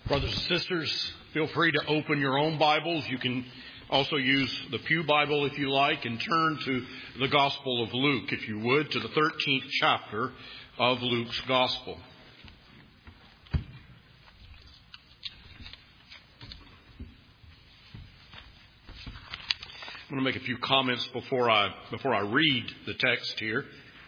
Brothers and sisters, feel free to open your own Bibles. You can also use the Pew Bible if you like, and turn to the Gospel of Luke, if you would, to the 13th chapter of Luke's Gospel. I'm going to make a few comments before I read the text here.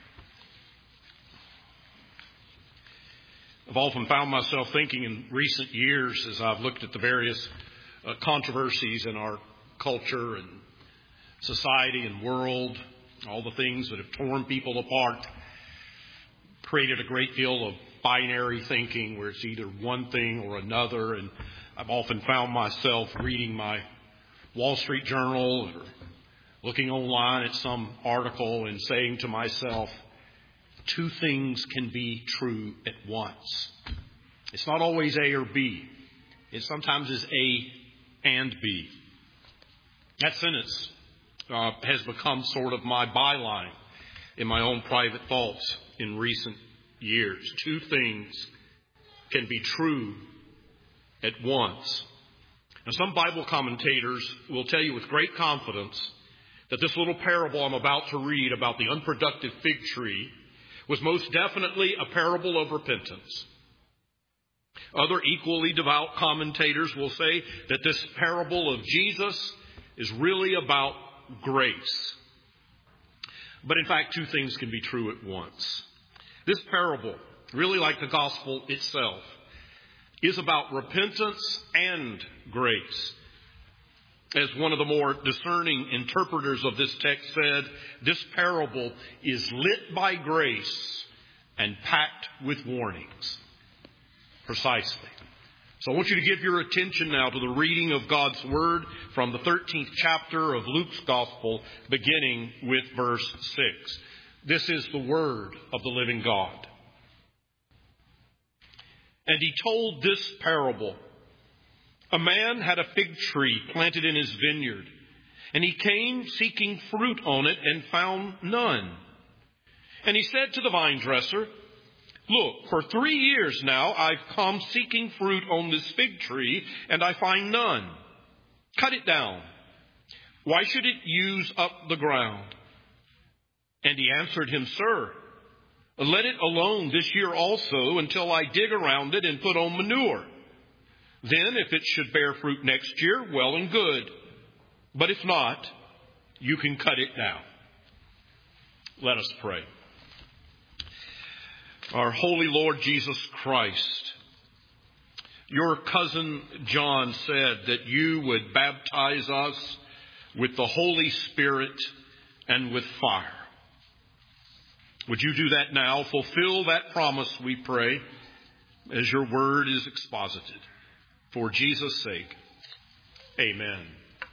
I've often found myself thinking in recent years as I've looked at the various controversies in our culture and society and world, all the things that have torn people apart, created a great deal of binary thinking where it's either one thing or another. And I've often found myself reading my Wall Street Journal or looking online at some article and saying to myself, two things can be true at once. It's not always A or B. It sometimes is A and B. That sentence has become sort of my byline in my own private thoughts in recent years. Two things can be true at once. Now, some Bible commentators will tell you with great confidence that this little parable I'm about to read about the unproductive fig tree was most definitely a parable of repentance. Other equally devout commentators will say that this parable of Jesus is really about grace. But in fact, two things can be true at once. This parable, really like the gospel itself, is about repentance and grace. As one of the more discerning interpreters of this text said, this parable is lit by grace and packed with warnings. Precisely. So I want you to give your attention now to the reading of God's Word from the 13th chapter of Luke's Gospel, beginning with verse 6. This is the Word of the living God. And he told this parable. A man had a fig tree planted in his vineyard, and he came seeking fruit on it and found none. And he said to the vine dresser, "Look, for 3 years now I've come seeking fruit on this fig tree, and I find none. Cut it down. Why should it use up the ground?" And he answered him, "Sir, let it alone this year also until I dig around it and put on manure. Then, if it should bear fruit next year, well and good. But if not, you can cut it down." Let us pray. Our holy Lord Jesus Christ, your cousin John said that you would baptize us with the Holy Spirit and with fire. Would you do that now? Fulfill that promise, we pray, as your word is exposited. For Jesus' sake, amen.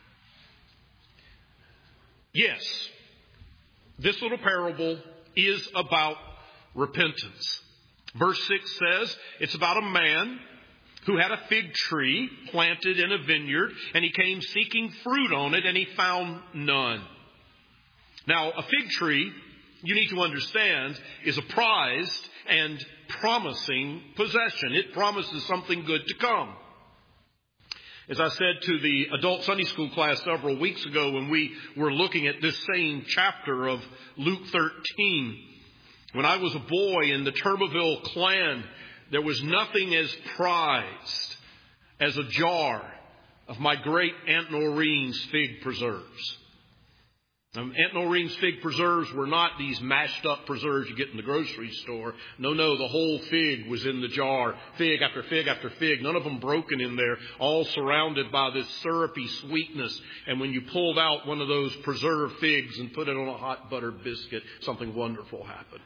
Yes, this little parable is about repentance. Verse 6 says it's about a man who had a fig tree planted in a vineyard, and he came seeking fruit on it, and he found none. Now, a fig tree, you need to understand, is a prized and promising possession. It promises something good to come. As I said to the adult Sunday school class several weeks ago when we were looking at this same chapter of Luke 13, when I was a boy in the Turberville clan, there was nothing as prized as a jar of my great Aunt Noreen's fig preserves. Aunt Noreen's fig preserves were not these mashed up preserves you get in the grocery store. No, the whole fig was in the jar. Fig after fig after fig. None of them broken in there. All surrounded by this syrupy sweetness. And when you pulled out one of those preserved figs and put it on a hot buttered biscuit, something wonderful happened.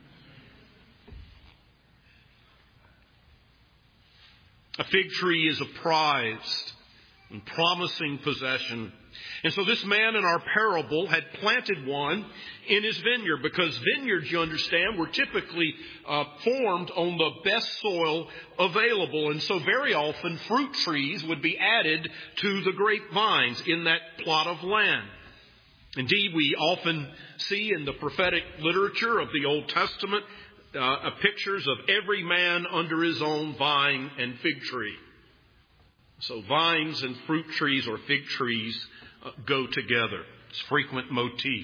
A fig tree is a prized and promising possession. And so this man in our parable had planted one in his vineyard, because vineyards, you understand, were typically formed on the best soil available. And so very often fruit trees would be added to the grapevines in that plot of land. Indeed, we often see in the prophetic literature of the Old Testament pictures of every man under his own vine and fig tree. So vines and fruit trees or fig trees go together. It's a frequent motif.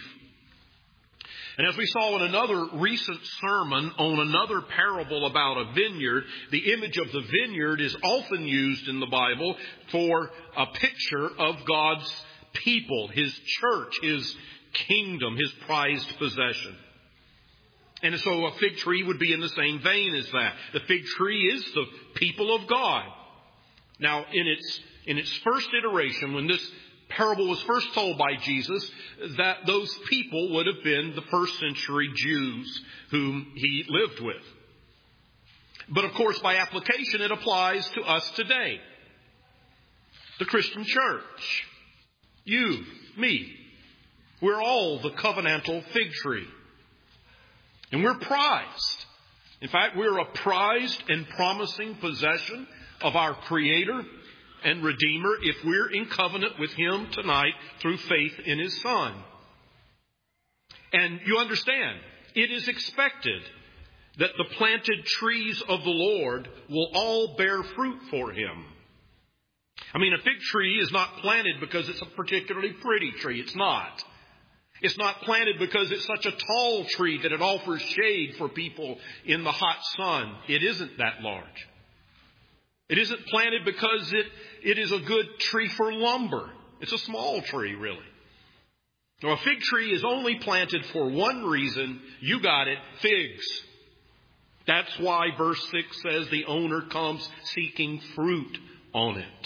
And as we saw in another recent sermon on another parable about a vineyard, the image of the vineyard is often used in the Bible for a picture of God's people, His church, His kingdom, His prized possession. And so a fig tree would be in the same vein as that. The fig tree is the people of God. Now, in its first iteration, when this parable was first told by Jesus, that those people would have been the first century Jews whom He lived with. But of course, by application, it applies to us today. The Christian church. You, me. We're all the covenantal fig tree. And we're prized. In fact, we're a prized and promising possession of our Creator and Redeemer if we're in covenant with Him tonight through faith in His Son. And you understand, it is expected that the planted trees of the Lord will all bear fruit for Him. I mean, a fig tree is not planted because it's a particularly pretty tree. It's not. It's not planted because it's such a tall tree that it offers shade for people in the hot sun. It isn't that large. It isn't planted because it is a good tree for lumber. It's a small tree, really. Now, a fig tree is only planted for one reason. You got it, figs. That's why verse 6 says the owner comes seeking fruit on it.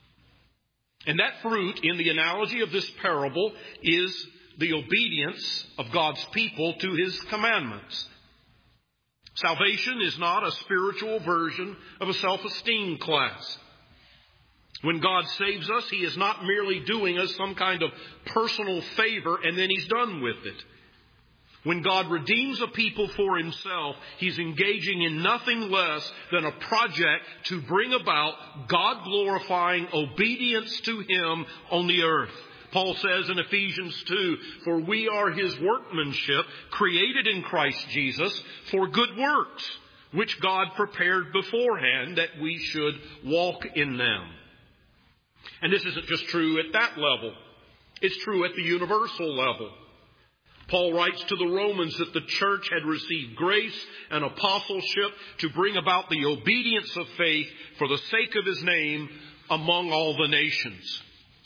And that fruit, in the analogy of this parable, is the obedience of God's people to His commandments. Salvation is not a spiritual version of a self-esteem class. When God saves us, He is not merely doing us some kind of personal favor and then He's done with it. When God redeems a people for Himself, He's engaging in nothing less than a project to bring about God-glorifying obedience to Him on the earth. Paul says in Ephesians 2, "For we are His workmanship, created in Christ Jesus for good works, which God prepared beforehand that we should walk in them." And this isn't just true at that level. It's true at the universal level. Paul writes to the Romans that the church had received grace and apostleship to bring about the obedience of faith for the sake of His name among all the nations.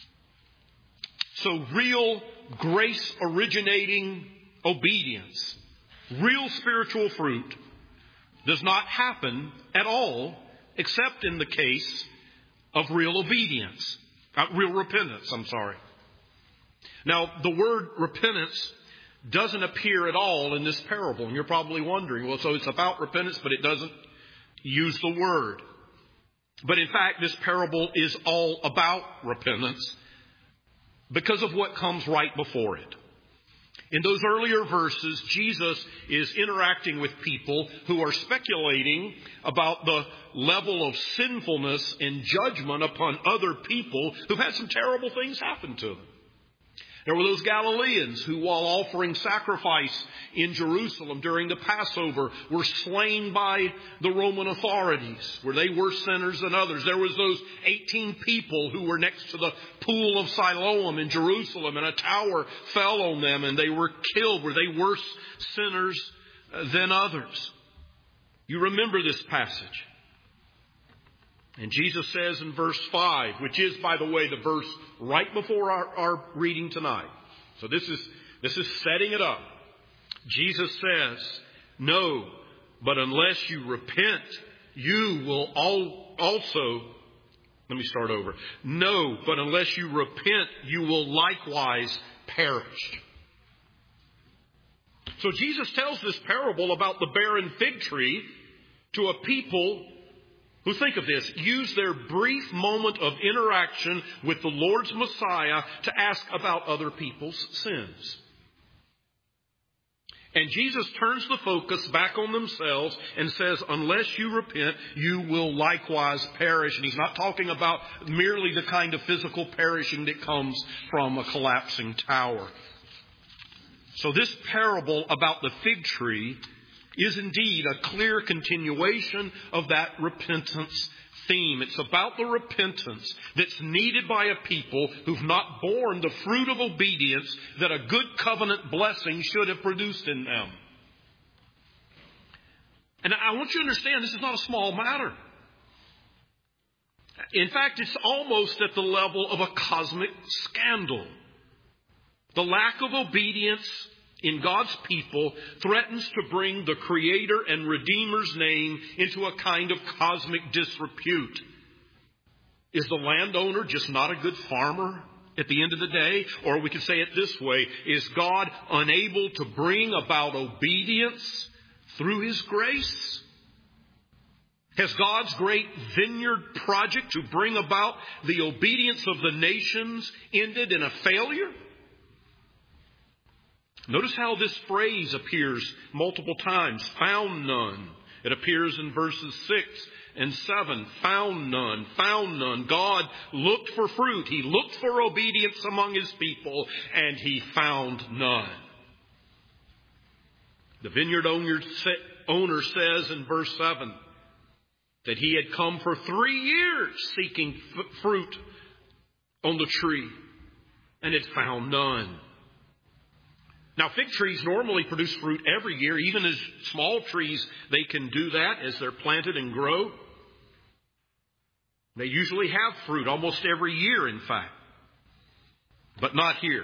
So real grace-originating obedience, real spiritual fruit, does not happen at all except in the case of real obedience. Real repentance, Now, the word repentance doesn't appear at all in this parable. And you're probably wondering, well, so it's about repentance, but it doesn't use the word. But in fact, this parable is all about repentance because of what comes right before it. In those earlier verses, Jesus is interacting with people who are speculating about the level of sinfulness and judgment upon other people who've had some terrible things happen to them. There were those Galileans who, while offering sacrifice in Jerusalem during the Passover, were slain by the Roman authorities, where they were sinners than others. There was those 18 people who were next to the pool of Siloam in Jerusalem, and a tower fell on them, and they were killed. Were they worse sinners than others? You remember this passage. And Jesus says in verse 5, which is, by the way, the verse right before our reading tonight. So this is setting it up. Jesus says, "No, but unless you repent, you will also..." Let me start over. "No, but unless you repent, you will likewise perish." So Jesus tells this parable about the barren fig tree to a people who, think of this, use their brief moment of interaction with the Lord's Messiah to ask about other people's sins. And Jesus turns the focus back on themselves and says, unless you repent, you will likewise perish. And He's not talking about merely the kind of physical perishing that comes from a collapsing tower. So this parable about the fig tree is indeed a clear continuation of that repentance theme. It's about the repentance that's needed by a people who've not borne the fruit of obedience that a good covenant blessing should have produced in them. And I want you to understand, this is not a small matter. In fact, it's almost at the level of a cosmic scandal. The lack of obedience in God's people threatens to bring the Creator and Redeemer's name into a kind of cosmic disrepute. Is the landowner just not a good farmer at the end of the day? Or we could say it this way: is God unable to bring about obedience through His grace? Has God's great vineyard project to bring about the obedience of the nations ended in a failure? Notice how this phrase appears multiple times. Found none. It appears in verses 6 and 7. Found none. Found none. God looked for fruit. He looked for obedience among His people, and He found none. The vineyard owner says in verse 7 that he had come for 3 years seeking fruit on the tree and had found none. Now, fig trees normally produce fruit every year. Even as small trees, they can do that as they're planted and grow. They usually have fruit almost every year, in fact. But not here.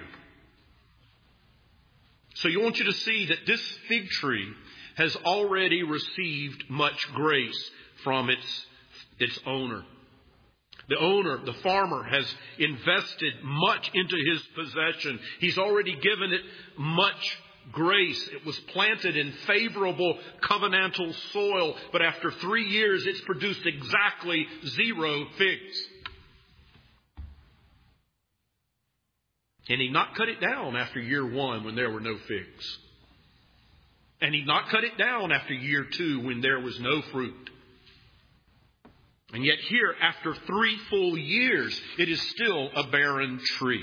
So I want you to see that this fig tree has already received much grace from its owner. The owner, the farmer, has invested much into his possession. He's already given it much grace. It was planted in favorable covenantal soil, but after 3 years, it's produced exactly 0 figs. And he'd not cut it down after year 1 when there were no figs. And he'd not cut it down after year 2 when there was no fruit. And yet here, after 3 full years, it is still a barren tree.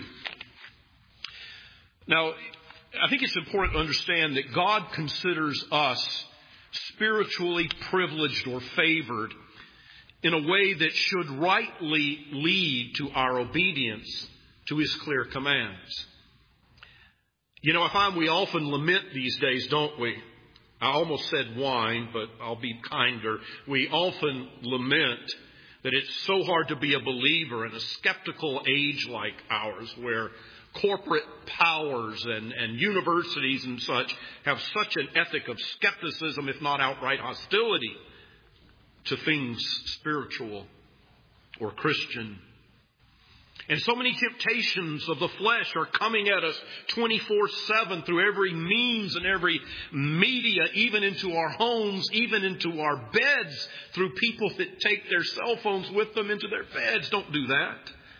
Now, I think it's important to understand that God considers us spiritually privileged or favored in a way that should rightly lead to our obedience to His clear commands. You know, I find we often lament these days, don't we? I almost said whine, but I'll be kinder. We often lament that it's so hard to be a believer in a skeptical age like ours, where corporate powers and universities and such have such an ethic of skepticism, if not outright hostility, to things spiritual or Christian. And so many temptations of the flesh are coming at us 24/7 through every means and every media, even into our homes, even into our beds, through people that take their cell phones with them into their beds. Don't do that.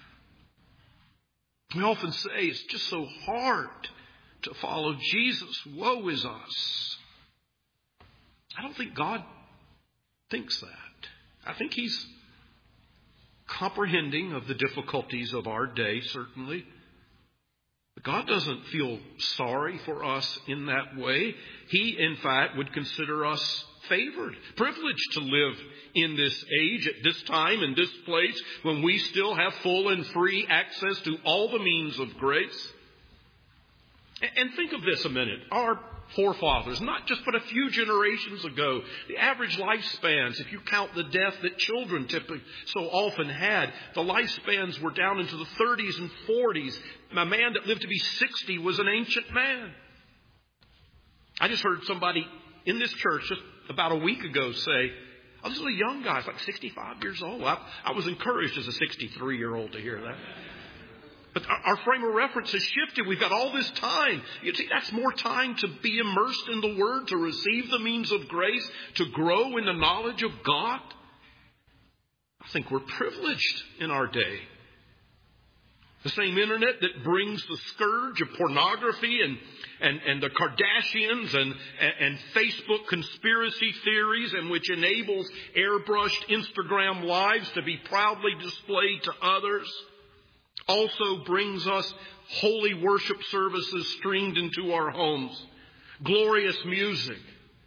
We often say it's just so hard to follow Jesus. Woe is us. I don't think God thinks that. I think He's comprehending of the difficulties of our day, certainly. But God doesn't feel sorry for us in that way. He, in fact, would consider us favored, privileged to live in this age, at this time, in this place, when we still have full and free access to all the means of grace. And think of this a minute. Our forefathers, not just but a few generations ago, the average lifespans, if you count the death that children typically so often had, the lifespans were down into the 30s and 40s. A man that lived to be 60 was an ancient man. I just heard somebody in this church just about a week ago say, "Oh, this is a young guy, it's like 65 years old." I was encouraged as a 63-year-old to hear that. But our frame of reference has shifted. We've got all this time. You see, that's more time to be immersed in the Word, to receive the means of grace, to grow in the knowledge of God. I think we're privileged in our day. The same internet that brings the scourge of pornography and the Kardashians and Facebook conspiracy theories, and which enables airbrushed Instagram lives to be proudly displayed to others, also brings us holy worship services streamed into our homes, glorious music,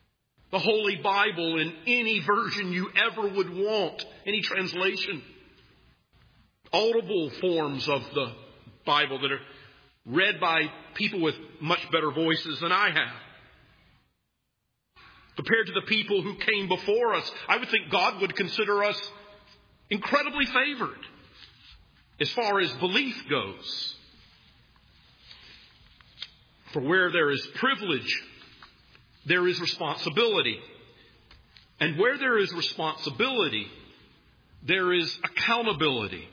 The Holy Bible in any version you ever would want, any translation. Audible forms of the Bible that are read by people with much better voices than I have. Compared to the people who came before us, I would think God would consider us incredibly favored as far as belief goes. For where there is privilege, there is responsibility. And where there is responsibility, there is accountability.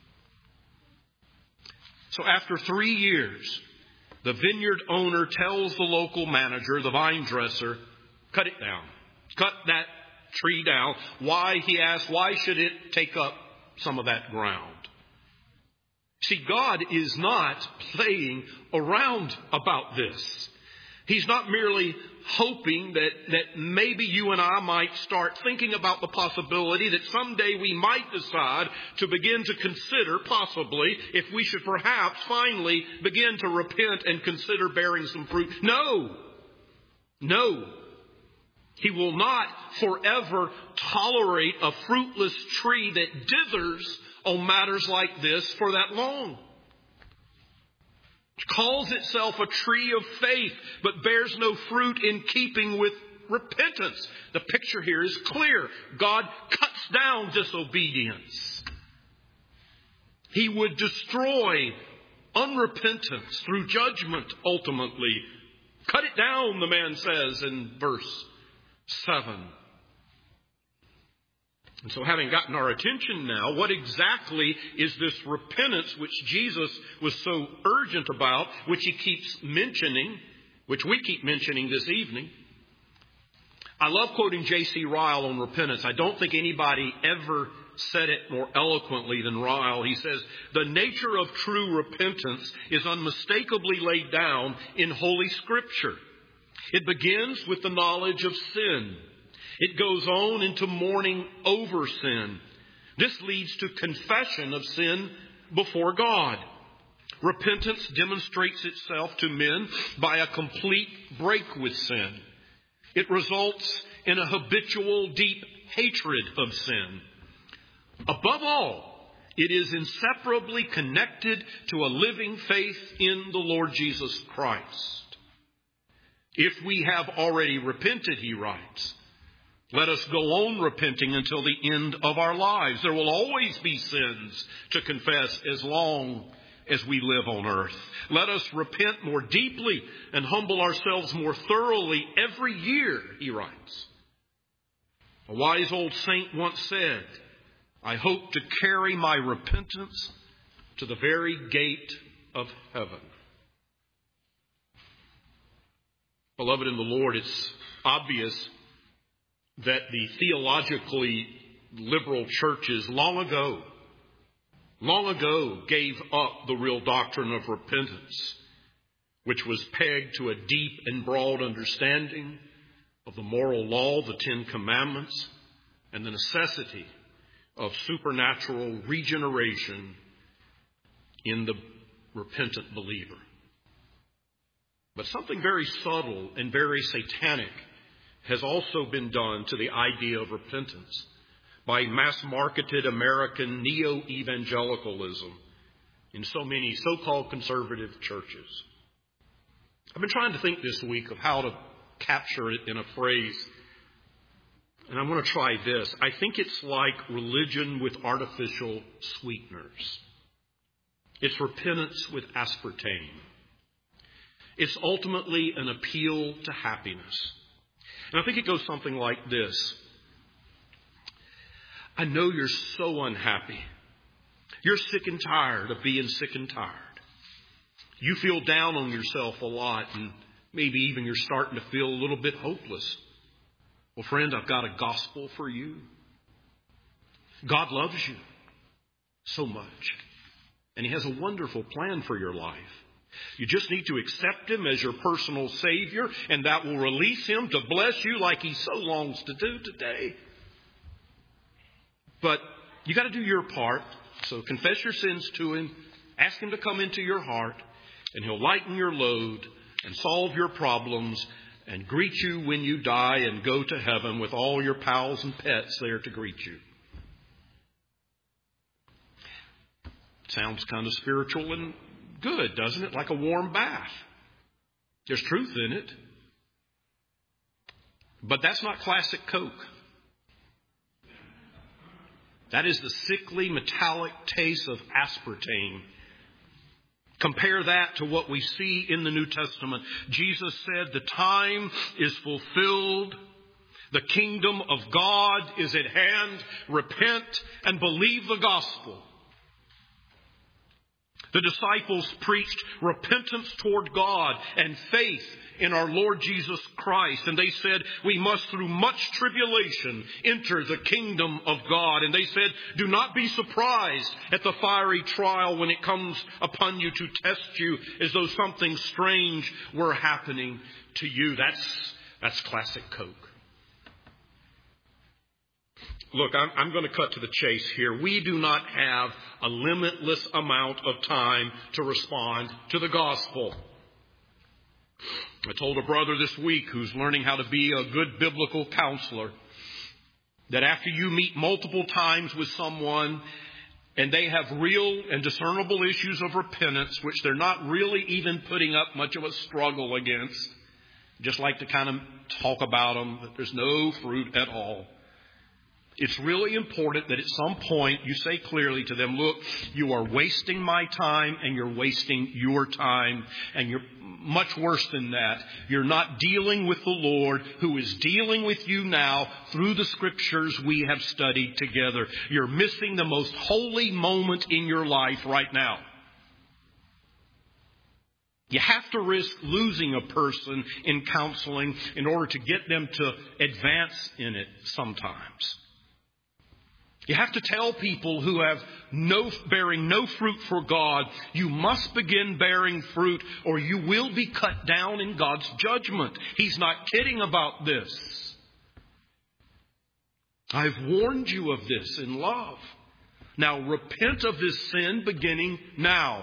So after 3 years, the vineyard owner tells the local manager, the vine dresser, cut it down. Cut that tree down. Why, he asks, why should it take up some of that ground? See, God is not playing around about this. He's not merely hoping that maybe you and I might start thinking about the possibility that someday we might decide to begin to consider possibly if we should perhaps finally begin to repent and consider bearing some fruit. No. He will not forever tolerate a fruitless tree that dithers on matters like this for that long. It calls itself a tree of faith, but bears no fruit in keeping with repentance. The picture here is clear. God cuts down disobedience. He would destroy unrepentance through judgment ultimately. Cut it down, the man says in verse 7. And so having gotten our attention now, what exactly is this repentance which Jesus was so urgent about, which he keeps mentioning, which we keep mentioning this evening? I love quoting J.C. Ryle on repentance. I don't think anybody ever said it more eloquently than Ryle. He says, the nature of true repentance is unmistakably laid down in Holy Scripture. It begins with the knowledge of sin. It goes on into mourning over sin. This leads to confession of sin before God. Repentance demonstrates itself to men by a complete break with sin. It results in a habitual, deep hatred of sin. Above all, it is inseparably connected to a living faith in the Lord Jesus Christ. If we have already repented, he writes, let us go on repenting until the end of our lives. There will always be sins to confess as long as we live on earth. Let us repent more deeply and humble ourselves more thoroughly every year, he writes. A wise old saint once said, I hope to carry my repentance to the very gate of heaven. Beloved in the Lord, it's obvious that the theologically liberal churches long ago gave up the real doctrine of repentance, which was pegged to a deep and broad understanding of the moral law, the Ten Commandments, and the necessity of supernatural regeneration in the repentant believer. But something very subtle and very satanic has also been done to the idea of repentance by mass-marketed American neo-evangelicalism in so many so-called conservative churches. I've been trying to think this week of how to capture it in a phrase, and I'm going to try this. I think it's like religion with artificial sweeteners. It's repentance with aspartame. It's ultimately an appeal to happiness. And I think it goes something like this. I know you're so unhappy. You're sick and tired of being sick and tired. You feel down on yourself a lot, and maybe even you're starting to feel a little bit hopeless. Well, friend, I've got a gospel for you. God loves you so much, and he has a wonderful plan for your life. You just need to accept him as your personal Savior, and that will release him to bless you like he so longs to do today. But you got to do your part. So confess your sins to him. Ask him to come into your heart, and he'll lighten your load and solve your problems and greet you when you die and go to heaven with all your pals and pets there to greet you. Sounds kind of spiritual and good, doesn't it? Like a warm bath. There's truth in it. But that's not classic Coke. That is the sickly, metallic taste of aspartame. Compare that to what we see in the New Testament. Jesus said, the time is fulfilled. The kingdom of God is at hand. Repent and believe the gospel. The disciples preached repentance toward God and faith in our Lord Jesus Christ. And they said, we must through much tribulation enter the kingdom of God. And they said, do not be surprised at the fiery trial when it comes upon you to test you as though something strange were happening to you. That's classic Coke. Look, I'm going to cut to the chase here. We do not have a limitless amount of time to respond to the gospel. I told a brother this week who's learning how to be a good biblical counselor that after you meet multiple times with someone and they have real and discernible issues of repentance, which they're not really even putting up much of a struggle against, just like to kind of talk about them, but there's no fruit at all. It's really important that at some point you say clearly to them, look, you are wasting my time and you're wasting your time. And you're much worse than that. You're not dealing with the Lord who is dealing with you now through the scriptures we have studied together. You're missing the most holy moment in your life right now. You have to risk losing a person in counseling in order to get them to advance in it sometimes. You have to tell people who have bearing no fruit for God, you must begin bearing fruit or you will be cut down in God's judgment. He's not kidding about this. I've warned you of this in love. Now repent of this sin beginning now.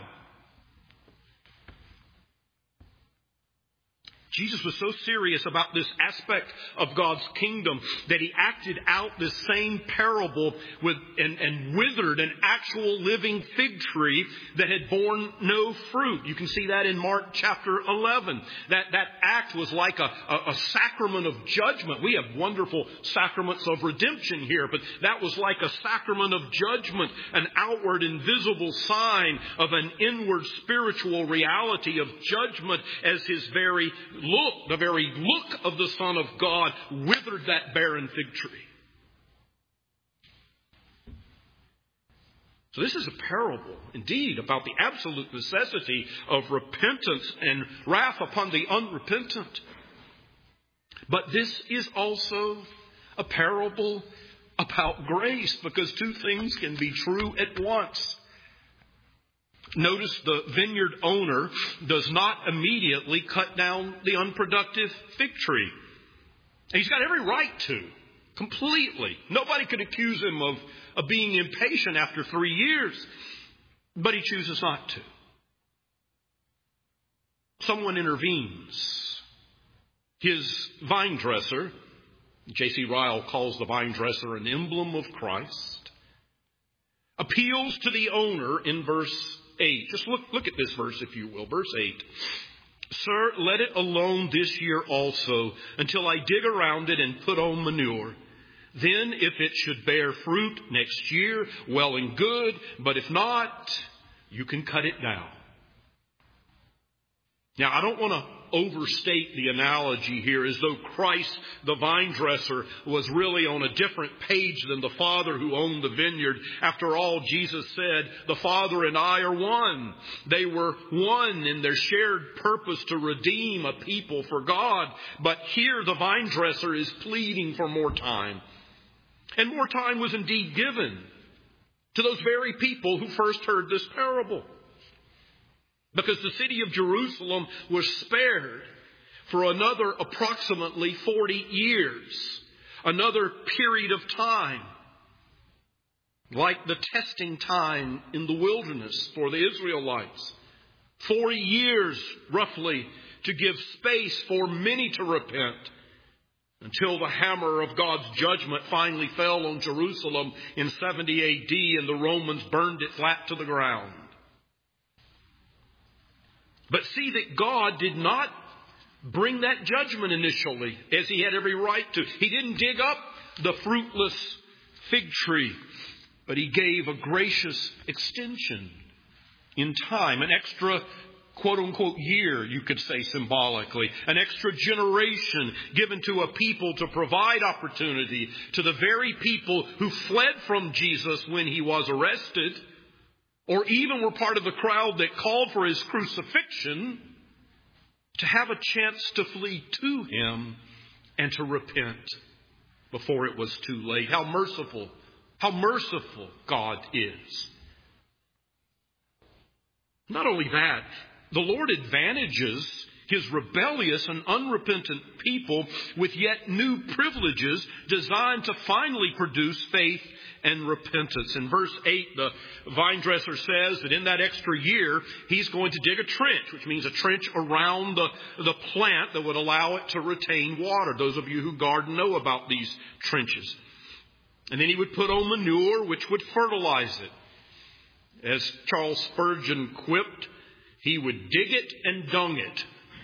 Jesus was so serious about this aspect of God's kingdom that he acted out this same parable and withered an actual living fig tree that had borne no fruit. You can see that in Mark chapter 11. That act was like a sacrament of judgment. We have wonderful sacraments of redemption here, but that was like a sacrament of judgment, an outward invisible sign of an inward spiritual reality of judgment as his very the very look of the Son of God withered that barren fig tree. So this is a parable, indeed, about the absolute necessity of repentance and wrath upon the unrepentant. But this is also a parable about grace, because two things can be true at once. Notice the vineyard owner does not immediately cut down the unproductive fig tree. And he's got every right to, completely. Nobody could accuse him of being impatient after 3 years, but he chooses not to. Someone intervenes. His vine dresser, J.C. Ryle calls the vine dresser an emblem of Christ, appeals to the owner in verse 8. Just look at this verse, if you will. Verse 8. Sir, let it alone this year also, until I dig around it and put on manure. Then, if it should bear fruit next year, well and good. But if not, you can cut it down. Now, I don't want to overstate the analogy here as though Christ, the vine dresser, was really on a different page than the Father who owned the vineyard. After all, Jesus said, the Father and I are one. They were one in their shared purpose to redeem a people for God. But here the vine dresser is pleading for more time. And more time was indeed given to those very people who first heard this parable. Because the city of Jerusalem was spared for another approximately 40 years. Another period of time. Like the testing time in the wilderness for the Israelites. 40 years roughly to give space for many to repent, until the hammer of God's judgment finally fell on Jerusalem in 70 A.D. and the Romans burned it flat to the ground. But see that God did not bring that judgment initially, as he had every right to. He didn't dig up the fruitless fig tree, but he gave a gracious extension in time, an extra quote-unquote year, you could say symbolically, an extra generation given to a people to provide opportunity to the very people who fled from Jesus when he was arrested, or even were part of the crowd that called for his crucifixion, to have a chance to flee to him and to repent before it was too late. How merciful God is. Not only that, the Lord advantages his rebellious and unrepentant people with yet new privileges designed to finally produce faith and repentance. In verse 8, the vine dresser says that in that extra year, he's going to dig a trench, which means a trench around the plant that would allow it to retain water. Those of you who garden know about these trenches. And then he would put on manure, which would fertilize it. As Charles Spurgeon quipped, he would dig it and dung it.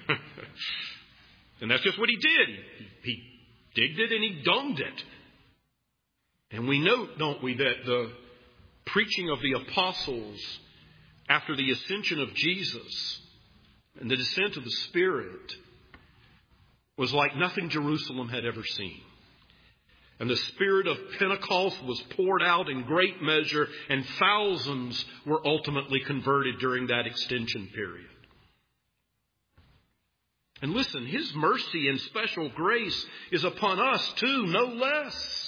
And that's just what he did. He digged it and he dunged it. And we note, don't we, that the preaching of the apostles after the ascension of Jesus and the descent of the Spirit was like nothing Jerusalem had ever seen. And the Spirit of Pentecost was poured out in great measure, and thousands were ultimately converted during that extension period. And listen, his mercy and special grace is upon us too, no less.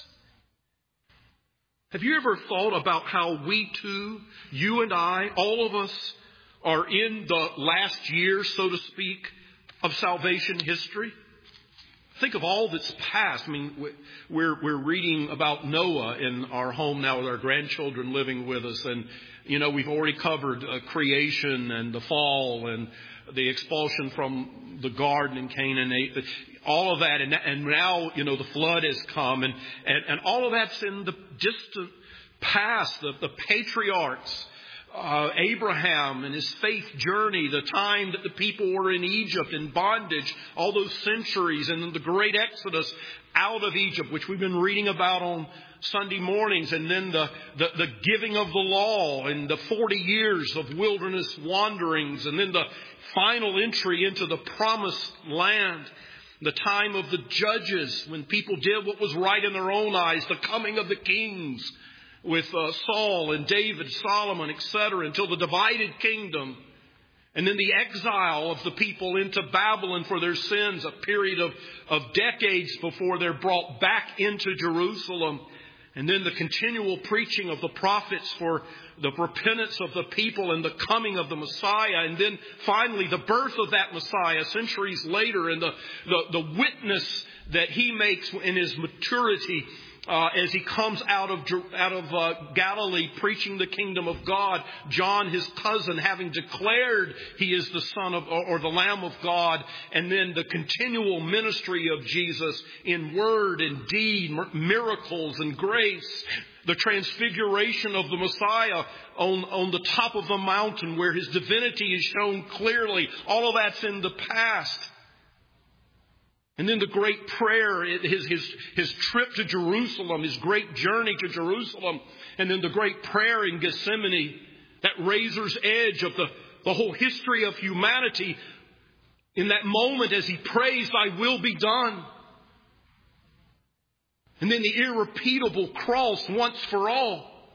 Have you ever thought about how we too, you and I, all of us, are in the last year, so to speak, of salvation history? Think of all that's passed. I mean, we're reading about Noah in our home now with our grandchildren living with us. And, you know, we've already covered creation and the fall and the expulsion from the garden in Canaan, all of that. And now, you know, the flood has come. And all of that's in the distant past, the patriarchs. Abraham and his faith journey, the time that the people were in Egypt in bondage, all those centuries, and then the great exodus out of Egypt, which we've been reading about on Sunday mornings, and then the giving of the law and the 40 years of wilderness wanderings, and then the final entry into the promised land, the time of the judges when people did what was right in their own eyes, the coming of the kings, with Saul and David, Solomon, etc., until the divided kingdom. And then the exile of the people into Babylon for their sins, a period of decades before they're brought back into Jerusalem. And then the continual preaching of the prophets for the repentance of the people and the coming of the Messiah. And then finally the birth of that Messiah centuries later, and the witness that he makes in his maturity as he comes out of Galilee preaching the kingdom of God. John, his cousin, having declared he is the Son of, or the Lamb of God. And then the continual ministry of Jesus in word and deed, miracles and grace. The transfiguration of the Messiah on the top of the mountain where his divinity is shown clearly. All of that's in the past. And then the great prayer, his trip to Jerusalem, his great journey to Jerusalem. And then the great prayer in Gethsemane, that razor's edge of the whole history of humanity. In that moment as he prays, "Thy will be done." And then the irrepeatable cross once for all.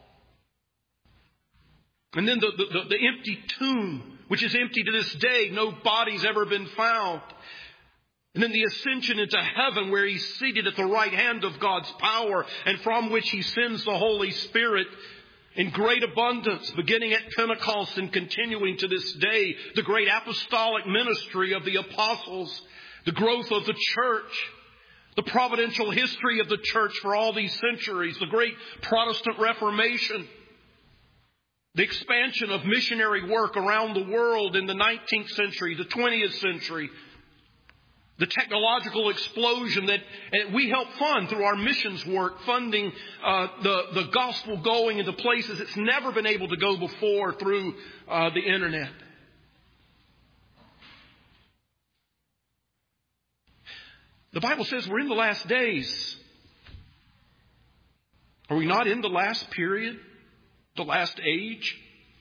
And then the empty tomb, which is empty to this day. No body's ever been found. And then the ascension into heaven, where he's seated at the right hand of God's power, and from which he sends the Holy Spirit in great abundance, beginning at Pentecost and continuing to this day. The great apostolic ministry of the apostles, the growth of the church, the providential history of the church for all these centuries, the great Protestant Reformation, the expansion of missionary work around the world in the 19th century, the 20th century, The technological explosion that we help fund through our missions work, funding the gospel going into places it's never been able to go before through the internet. The Bible says we're in the last days. Are we not in the last period? The last age?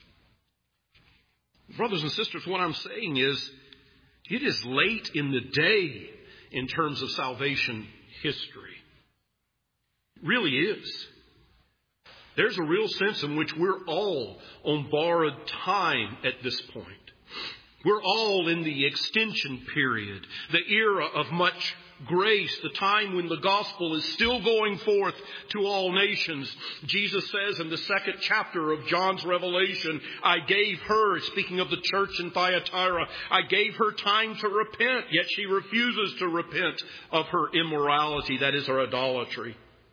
Brothers and sisters, what I'm saying is, it is late in the day in terms of salvation history. It really is. There's a real sense in which we're all on borrowed time at this point. We're all in the extension period, the era of much grace, the time when the gospel is still going forth to all nations. Jesus says in the 2nd chapter of John's Revelation, I gave her, speaking of the church in Thyatira, I gave her time to repent, yet she refuses to repent of her immorality, that is her idolatry.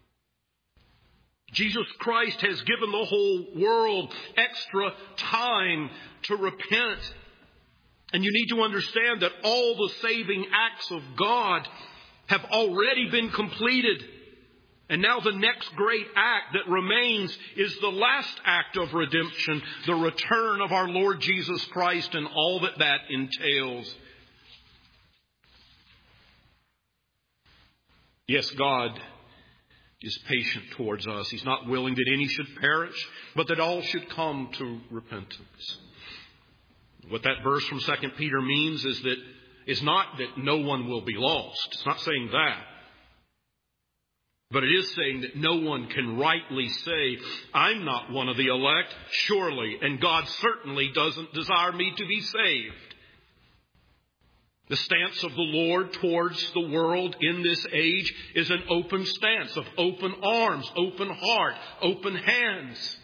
Jesus Christ has given the whole world extra time to repent. And you need to understand that all the saving acts of God have already been completed. And now the next great act that remains is the last act of redemption, the return of our Lord Jesus Christ and all that that entails. Yes, God is patient towards us. He's not willing that any should perish, but that all should come to repentance. What that verse from 2 Peter means is not that no one will be lost. It's not saying that. But it is saying that no one can rightly say, I'm not one of the elect, surely, and God certainly doesn't desire me to be saved. The stance of the Lord towards the world in this age is an open stance of open arms, open heart, open hands.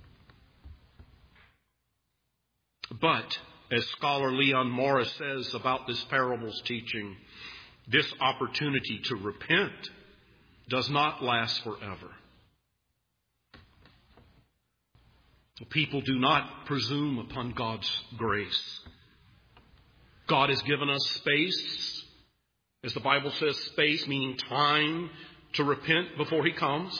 But, as scholar Leon Morris says about this parable's teaching, this opportunity to repent does not last forever. People do not presume upon God's grace. God has given us space, as the Bible says, space meaning time to repent before He comes.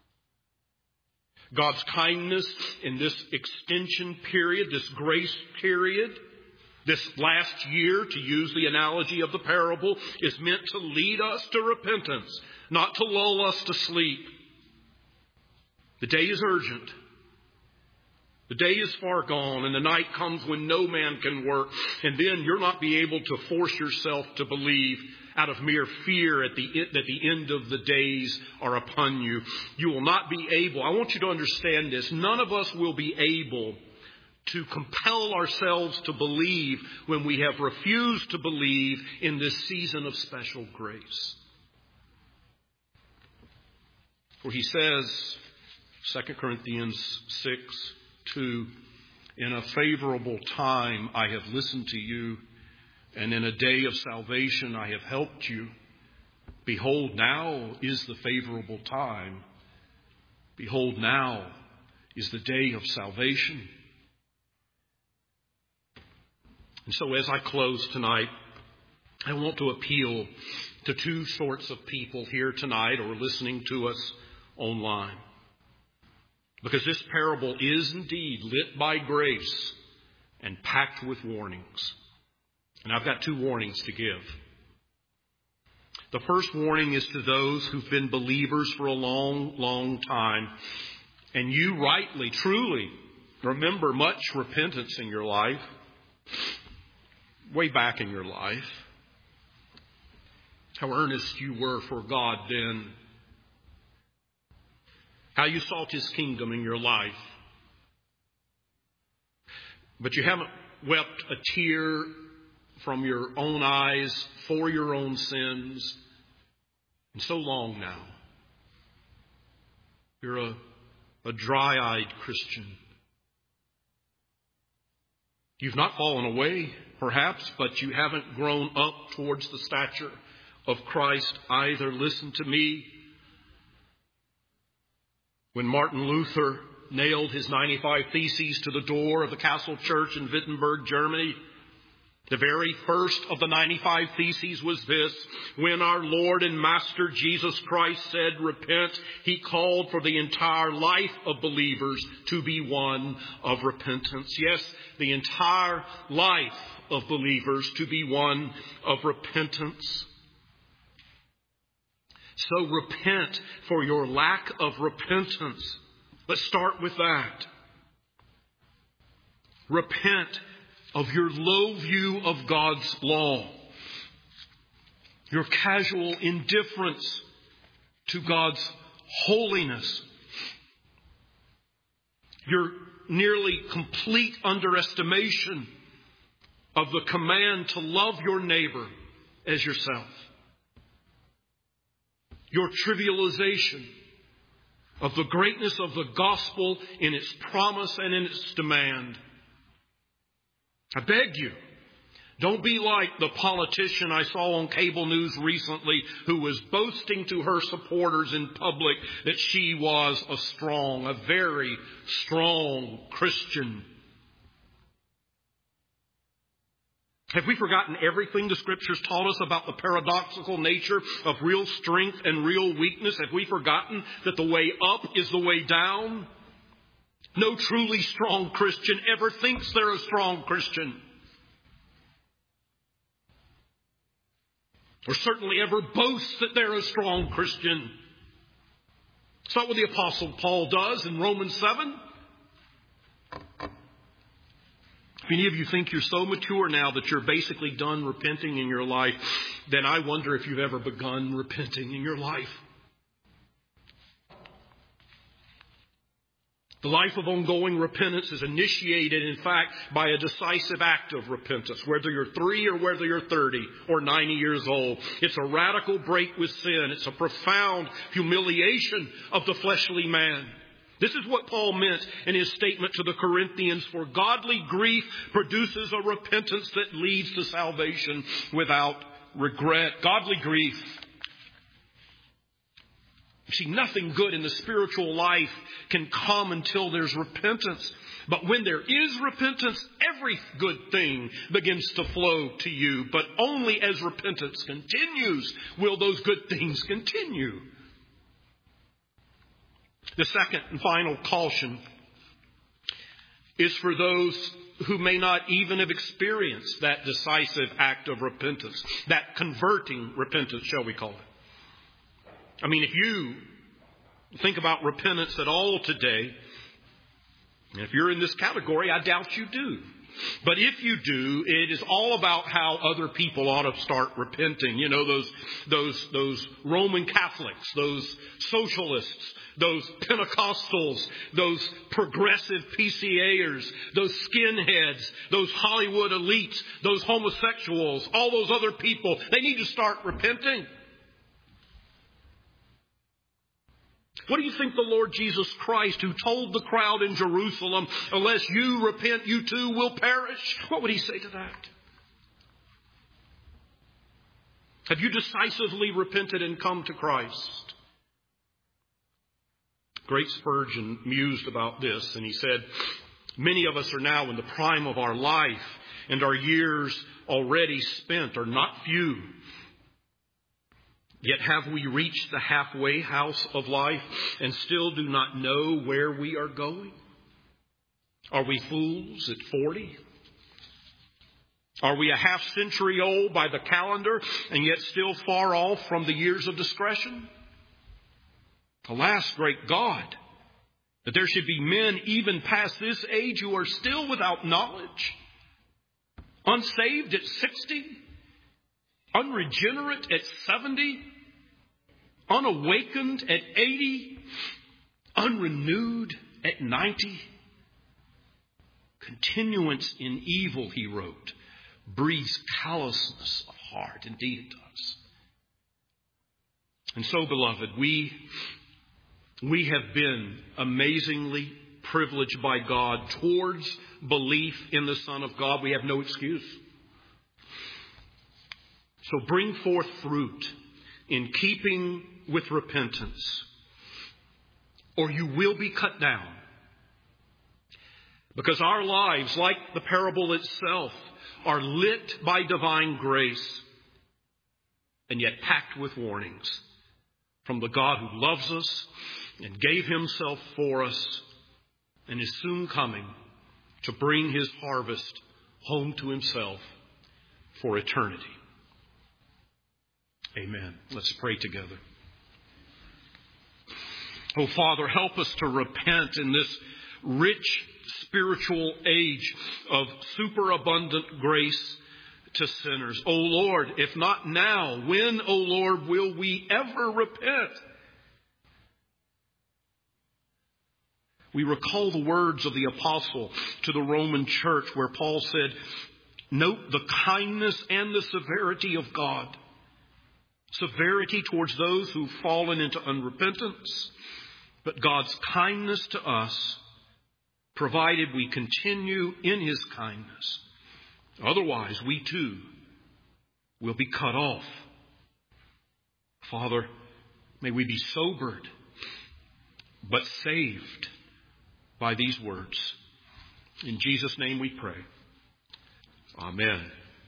God's kindness in this extension period, this grace period, this last year, to use the analogy of the parable, is meant to lead us to repentance, not to lull us to sleep. The day is urgent. The day is far gone, and the night comes when no man can work, and then you'll not be able to force yourself to believe out of mere fear that the end of the days are upon you. You will not be able, I want you to understand this, none of us will be able to compel ourselves to believe when we have refused to believe in this season of special grace. For He says, 2 Corinthians 6:2, in a favorable time I have listened to you, and in a day of salvation I have helped you. Behold, now is the favorable time. Behold, now is the day of salvation. And so as I close tonight, I want to appeal to two sorts of people here tonight or listening to us online. Because this parable is indeed lit by grace and packed with warnings. And I've got two warnings to give. The first warning is to those who've been believers for a long, long time. And you rightly, truly remember much repentance in your life. Way back in your life. How earnest you were for God then. How you sought His kingdom in your life. But you haven't wept a tear from your own eyes for your own sins in so long now. You're a dry-eyed Christian. You've not fallen away, perhaps, but you haven't grown up towards the stature of Christ either. Listen to me. When Martin Luther nailed his 95 Theses to the door of the Castle Church in Wittenberg, Germany, The very first of the 95 Theses was this: when our Lord and Master Jesus Christ said, repent, He called for the entire life of believers to be one of repentance. Yes, the entire life of believers to be one of repentance. So repent for your lack of repentance. Let's start with that. Repent of your low view of God's law, your casual indifference to God's holiness, your nearly complete underestimation of the command to love your neighbor as yourself, your trivialization of the greatness of the gospel in its promise and in its demand. I beg you, don't be like the politician I saw on cable news recently who was boasting to her supporters in public that she was a very strong Christian. Have we forgotten everything the Scriptures taught us about the paradoxical nature of real strength and real weakness? Have we forgotten that the way up is the way down? No truly strong Christian ever thinks they're a strong Christian, or certainly ever boasts that they're a strong Christian. It's not what the Apostle Paul does in Romans 7. If any of you think you're so mature now that you're basically done repenting in your life, then I wonder if you've ever begun repenting in your life. The life of ongoing repentance is initiated, in fact, by a decisive act of repentance, whether you're 3 or whether you're 30 or 90 years old. It's a radical break with sin. It's a profound humiliation of the fleshly man. This is what Paul meant in his statement to the Corinthians: for godly grief produces a repentance that leads to salvation without regret. Godly grief. You see, nothing good in the spiritual life can come until there's repentance. But when there is repentance, every good thing begins to flow to you. But only as repentance continues will those good things continue. The second and final caution is for those who may not even have experienced that decisive act of repentance, that converting repentance, shall we call it. I mean, if you think about repentance at all today, and if you're in this category, I doubt you do. But if you do, it is all about how other people ought to start repenting. You know, those Roman Catholics, those socialists, those Pentecostals, those progressive PCAers, those skinheads, those Hollywood elites, those homosexuals, all those other people, they need to start repenting. What do you think the Lord Jesus Christ, who told the crowd in Jerusalem, unless you repent, you too will perish? What would He say to that? Have you decisively repented and come to Christ? Great Spurgeon mused about this, and he said, many of us are now in the prime of our life, and our years already spent are not few. Yet have we reached the halfway house of life and still do not know where we are going? Are we fools at 40? Are we a half century old by the calendar and yet still far off from the years of discretion? Alas, great God, that there should be men even past this age who are still without knowledge, unsaved at 60, unregenerate at 70, unawakened at 80, unrenewed at 90. Continuance in evil, he wrote, breeds callousness of heart. Indeed it does. And so, beloved, we have been amazingly privileged by God towards belief in the Son of God. We have no excuse. So bring forth fruit in keeping with repentance, or you will be cut down. Because our lives, like the parable itself, are lit by divine grace and yet packed with warnings from the God who loves us and gave himself for us and is soon coming to bring his harvest home to himself for eternity. Amen. Let's pray together. Oh, Father, help us to repent in this rich spiritual age of superabundant grace to sinners. Oh, Lord, if not now, when, oh, Lord, will we ever repent? We recall the words of the apostle to the Roman church where Paul said, note the kindness and the severity of God. Severity towards those who've fallen into unrepentance, but God's kindness to us, provided we continue in his kindness. Otherwise, we too will be cut off. Father, may we be sobered, but saved by these words. In Jesus' name we pray. Amen.